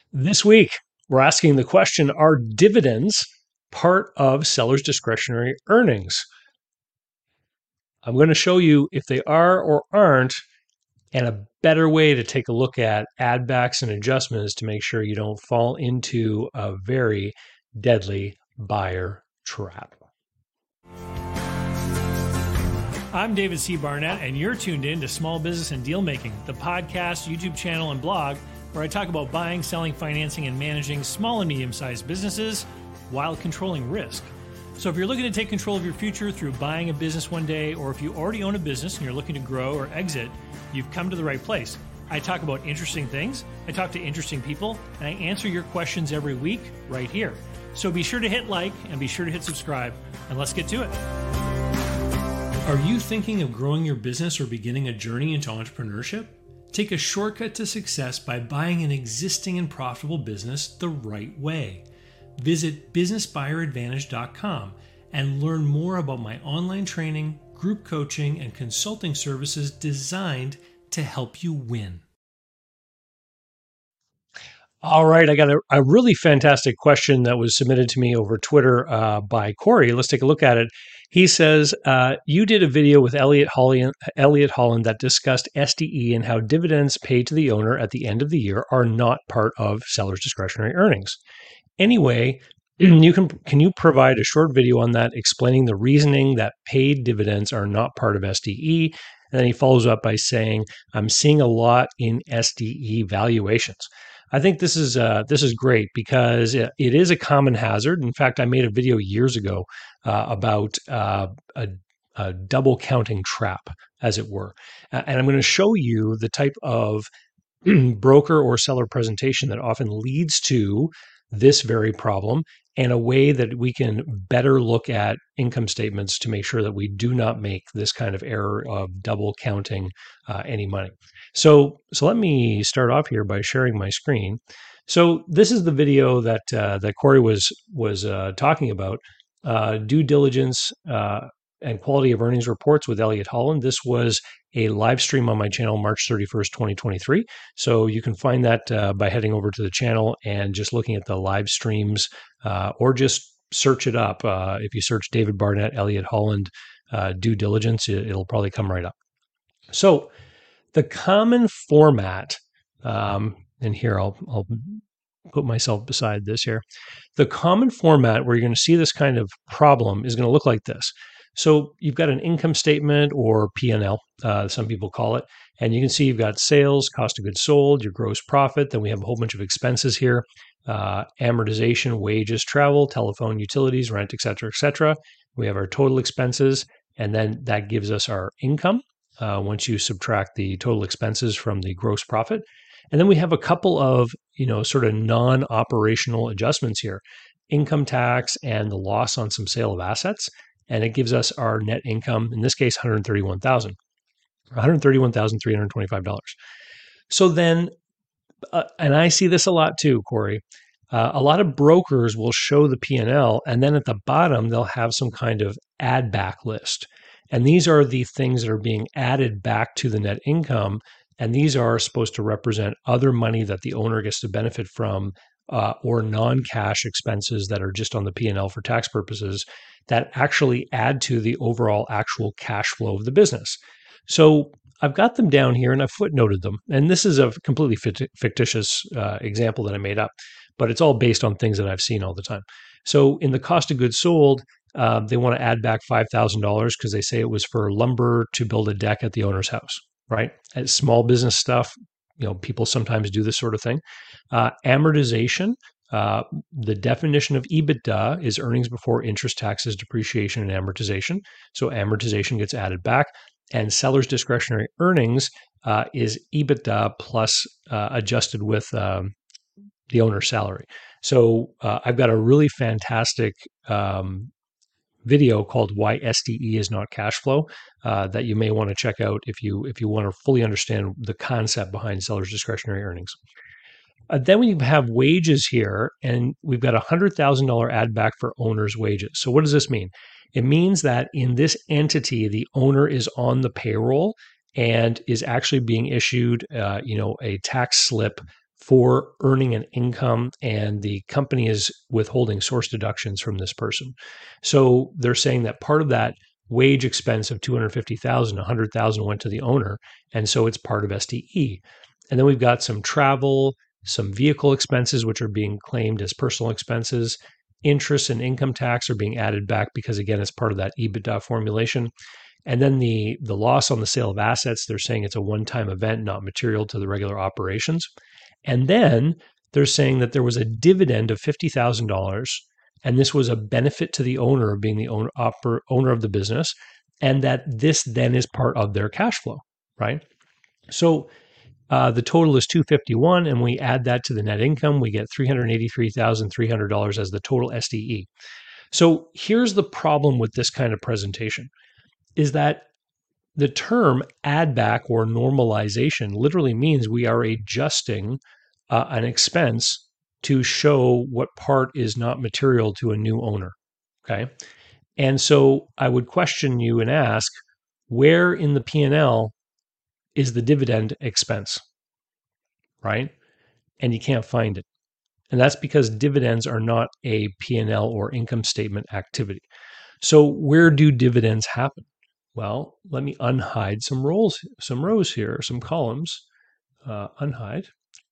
This week, we're asking the question, are dividends part of sellers' discretionary earnings? I'm going to show you if they are or aren't, and a better way to take a look at add backs and adjustments to make sure you don't fall into a very deadly buyer trap. I'm David C. Barnett, and you're tuned in to Small Business and Deal Making, the podcast, YouTube channel, and blog where I talk about buying, selling, financing, and managing small and medium-sized businesses while controlling risk. So if you're looking to take control of your future through buying a business one day, or if you already own a business and you're looking to grow or exit, you've come to the right place. I talk about interesting things, I talk to interesting people, and I answer your questions every week right here. So be sure to hit like and be sure to hit subscribe, and let's get to it. Are you thinking of growing your business or beginning a journey into entrepreneurship? Take a shortcut to success by buying an existing and profitable business the right way. Visit businessbuyeradvantage.com and learn more about my online training, group coaching, and consulting services designed to help you win. All right, I got a really fantastic question that was submitted to me over Twitter by Corey. Let's take a look at it. He says, you did a video with Elliot Holland that discussed SDE and how dividends paid to the owner at the end of the year are not part of seller's discretionary earnings. Anyway, can you provide a short video on that explaining the reasoning that paid dividends are not part of SDE? And then he follows up by saying, I'm seeing a lot in SDE valuations. I think this is great because it is a common hazard. In fact, I made a video years ago about a double counting trap, as it were. And I'm going to show you the type of broker or seller presentation that often leads to this very problem, and a way that we can better look at income statements to make sure that we do not make this kind of error of double counting any money. So let me start off here by sharing my screen. So this is the video that that Corey was talking about, due diligence and quality of earnings reports with Elliot Holland. This was a live stream on my channel, March 31st, 2023. So you can find that by heading over to the channel and just looking at the live streams, or just search it up. If you search David Barnett, Elliot Holland, due diligence, it'll probably come right up. So the common format, and here I'll put myself beside this here. The common format where you're going to see this kind of problem is going to look like this. So you've got an income statement, or P&L, some people call it, and you can see you've got sales, cost of goods sold, your gross profit. Then we have a whole bunch of expenses here, amortization, wages, travel, telephone, utilities, rent, et cetera, et cetera. We have our total expenses, and then that gives us our income once you subtract the total expenses from the gross profit. And then we have a couple of, sort of non-operational adjustments here, income tax and the loss on some sale of assets. And it gives us our net income, in this case, $131,325. So then, and I see this a lot too, Corey, a lot of brokers will show the P&L, and then at the bottom, they'll have some kind of add back list. And these are the things that are being added back to the net income. And these are supposed to represent other money that the owner gets to benefit from, or non-cash expenses that are just on the P&L for tax purposes that actually add to the overall actual cash flow of the business. So I've got them down here and I've footnoted them. And this is a completely fictitious example that I made up, but it's all based on things that I've seen all the time. So in the cost of goods sold, they want to add back $5,000 because they say it was for lumber to build a deck at the owner's house, right? As small business stuff, people sometimes do this sort of thing. Amortization, the definition of EBITDA is earnings before interest, taxes, depreciation, and amortization. So amortization gets added back. And seller's discretionary earnings is EBITDA plus adjusted with the owner's salary. So I've got a really fantastic video called "Why SDE is Not Cash Flow" that you may want to check out if you want to fully understand the concept behind seller's discretionary earnings. Then we have wages here, and we've got a $100,000 add back for owner's wages. So what does this mean? It means that in this entity, the owner is on the payroll and is actually being issued, a tax slip for earning an income, and the company is withholding source deductions from this person. So they're saying that part of that wage expense of 250,000, 100,000 went to the owner, and so it's part of SDE. And then we've got some travel, some vehicle expenses which are being claimed as personal expenses. Interest and income tax are being added back because again it's part of that EBITDA formulation. And then the loss on the sale of assets, they're saying it's a one-time event, not material to the regular operations. And then they're saying that there was a dividend of $50,000, and this was a benefit to the owner of being the owner of the business, and that this then is part of their cash flow, right? So the total is 251, and we add that to the net income, we get $383,300 as the total SDE. So here's the problem with this kind of presentation, is that the term add back or normalization literally means we are adjusting an expense to show what part is not material to a new owner. Okay. And so I would question you and ask, where in the P&L is the dividend expense? Right? And you can't find it. And that's because dividends are not a P&L or income statement activity. So where do dividends happen? Well, let me unhide some rows here, some columns. Unhide.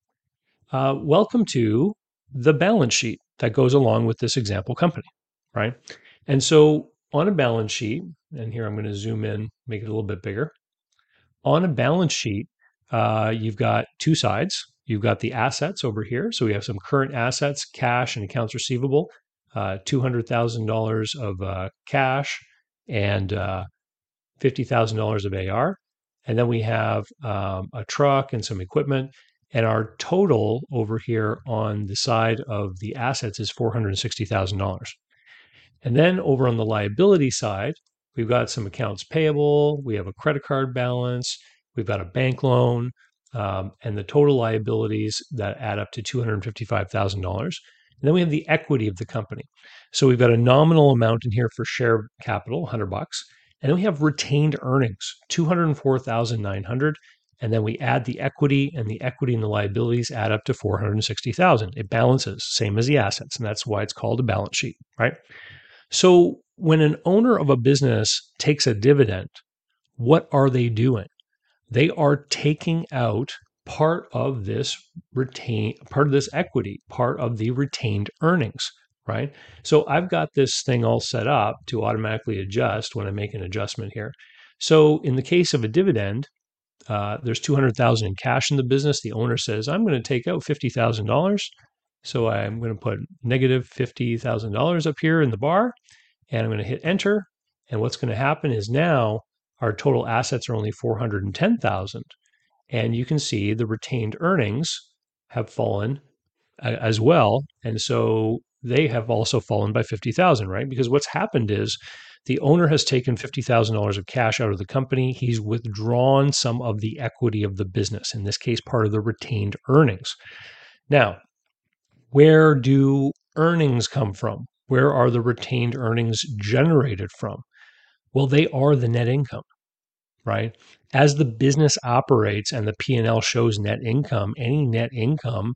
Welcome to the balance sheet that goes along with this example company, right? And so on a balance sheet, and here I'm going to zoom in, make it a little bit bigger. On a balance sheet, you've got two sides. You've got the assets over here. So we have some current assets, cash and accounts receivable, $200,000 of cash and $50,000 of AR. And then we have a truck and some equipment. And our total over here on the side of the assets is $460,000. And then over on the liability side, we've got some accounts payable, we have a credit card balance, we've got a bank loan, and the total liabilities that add up to $255,000. And then we have the equity of the company. So we've got a nominal amount in here for share capital, $100. And then we have retained earnings, $204,900. And then we add the equity, and the liabilities add up to $460,000. It balances, same as the assets. And that's why it's called a balance sheet, right? So when an owner of a business takes a dividend, what are they doing? They are taking out part of this equity, part of the retained earnings, right? So I've got this thing all set up to automatically adjust when I make an adjustment here. So in the case of a dividend, there's $200,000 in cash in the business. The owner says, I'm going to take out $50,000. So I'm going to put negative $50,000 up here in the bar, and I'm going to hit enter. And what's going to happen is now our total assets are only $410,000. And you can see the retained earnings have fallen as well. And so they have also fallen by $50,000, right? Because what's happened is the owner has taken $50,000 of cash out of the company. He's withdrawn some of the equity of the business, in this case, part of the retained earnings. Now, where do earnings come from? Where are the retained earnings generated from? Well, they are the net income, right? As the business operates and the P&L shows net income, any net income,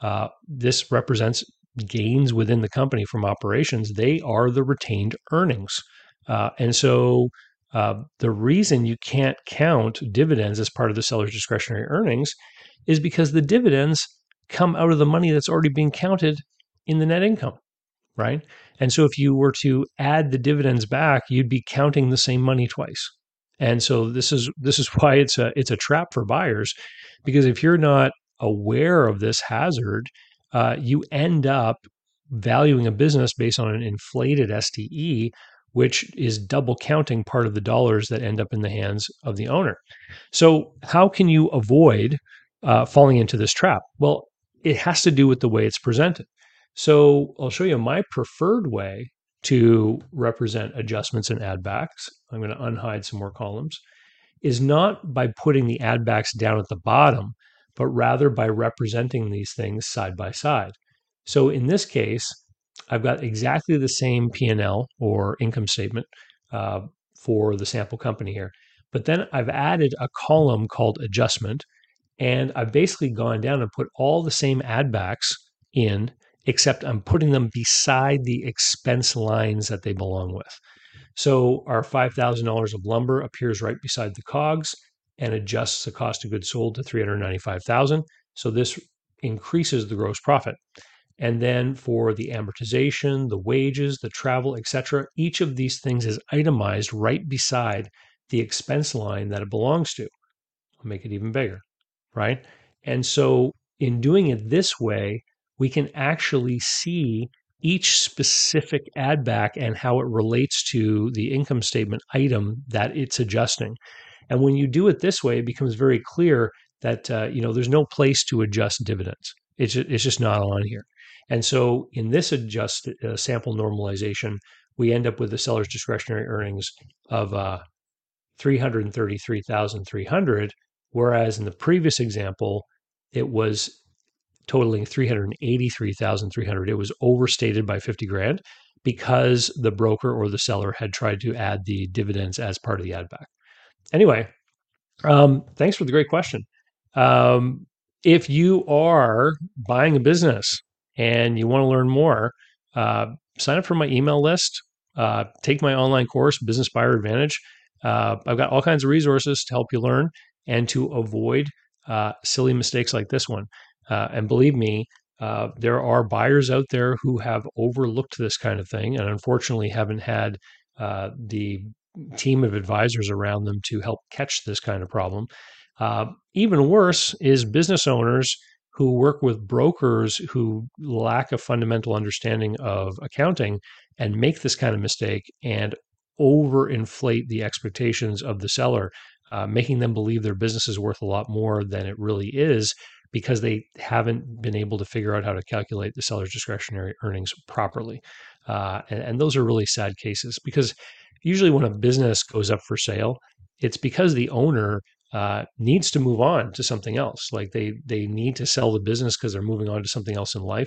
this represents gains within the company from operations. They are the retained earnings. And so the reason you can't count dividends as part of the seller's discretionary earnings is because the dividends come out of the money that's already being counted in the net income, right? And so if you were to add the dividends back, you'd be counting the same money twice. And so this is why it's a trap for buyers, because if you're not aware of this hazard, you end up valuing a business based on an inflated SDE, which is double counting part of the dollars that end up in the hands of the owner. So how can you avoid falling into this trap? Well, it has to do with the way it's presented. So I'll show you my preferred way to represent adjustments and add backs. I'm going to unhide some more columns, is not by putting the add backs down at the bottom, but rather by representing these things side by side. So in this case, I've got exactly the same P&L or income statement for the sample company here. But then I've added a column called adjustment, And I've basically gone down and put all the same add backs in, except I'm putting them beside the expense lines that they belong with. So our $5,000 of lumber appears right beside the COGS and adjusts the cost of goods sold to $395,000. So this increases the gross profit. And then for the amortization, the wages, the travel, etc., each of these things is itemized right beside the expense line that it belongs to. I'll make it even bigger, right? And so in doing it this way, we can actually see each specific add back and how it relates to the income statement item that it's adjusting. And when you do it this way, it becomes very clear that there's no place to adjust dividends. It's just not on here. And so in this adjusted sample normalization, we end up with the seller's discretionary earnings of 333,300, whereas in the previous example, it was totaling 383,300. It was overstated by 50 grand because the broker or the seller had tried to add the dividends as part of the add back. Anyway, thanks for the great question. If you are buying a business and you want to learn more, sign up for my email list, take my online course, Business Buyer Advantage. I've got all kinds of resources to help you learn and to avoid silly mistakes like this one. And believe me, there are buyers out there who have overlooked this kind of thing and unfortunately haven't had the team of advisors around them to help catch this kind of problem. Even worse is business owners who work with brokers who lack a fundamental understanding of accounting and make this kind of mistake and overinflate the expectations of the seller, making them believe their business is worth a lot more than it really is because they haven't been able to figure out how to calculate the seller's discretionary earnings properly. And those are really sad cases because usually when a business goes up for sale, it's because the owner needs to move on to something else. Like they need to sell the business because they're moving on to something else in life.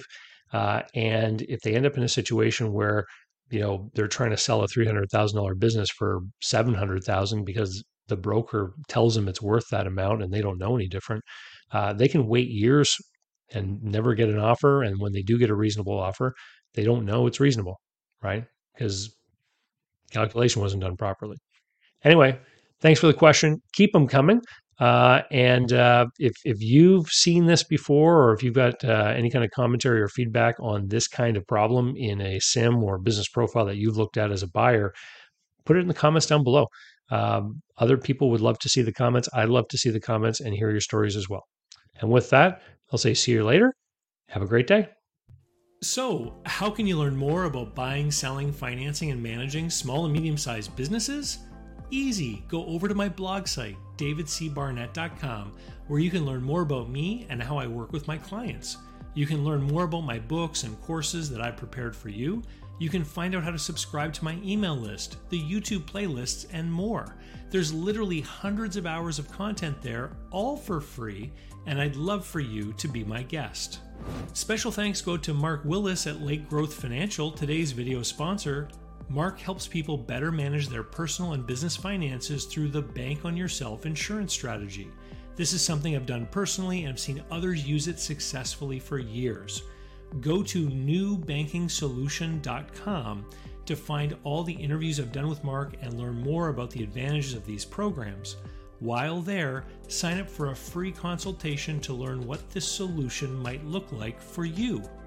And if they end up in a situation where they're trying to sell a $300,000 business for $700,000 because the broker tells them it's worth that amount and they don't know any different, they can wait years and never get an offer. And when they do get a reasonable offer, they don't know it's reasonable, right? Because calculation wasn't done properly. Anyway, thanks for the question. Keep them coming. And if you've seen this before, or if you've got any kind of commentary or feedback on this kind of problem in a SIM or business profile that you've looked at as a buyer, put it in the comments down below. Other people would love to see the comments. I'd love to see the comments and hear your stories as well. And with that, I'll say see you later. Have a great day. So, how can you learn more about buying, selling, financing, and managing small and medium-sized businesses? Easy. Go over to my blog site, davidcbarnett.com, where you can learn more about me and how I work with my clients. You can learn more about my books and courses that I've prepared for you. You can find out how to subscribe to my email list, the YouTube playlists, and more. There's literally hundreds of hours of content there, all for free, and I'd love for you to be my guest. Special thanks go to Mark Willis at Lake Growth Financial, today's video sponsor. Mark helps people better manage their personal and business finances through the Bank on Yourself insurance strategy. This is something I've done personally and I've seen others use it successfully for years. Go to newbankingsolution.com to find all the interviews I've done with Mark and learn more about the advantages of these programs. While there, sign up for a free consultation to learn what this solution might look like for you.